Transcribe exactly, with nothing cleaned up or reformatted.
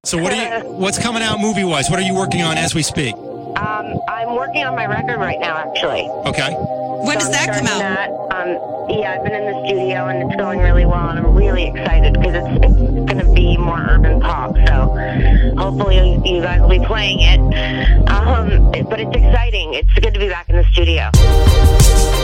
So what are you? What's coming out movie-wise? What are you working on as we speak? Um, I'm working on my record right now, actually. Okay. When does So I'm that come starting out? That. Um, yeah, I've been in the studio and it's going really well, and I'm really excited because it's, it's going to be more urban pop. So hopefully you guys will be playing it. Um, but it's exciting. It's good to be back in the studio.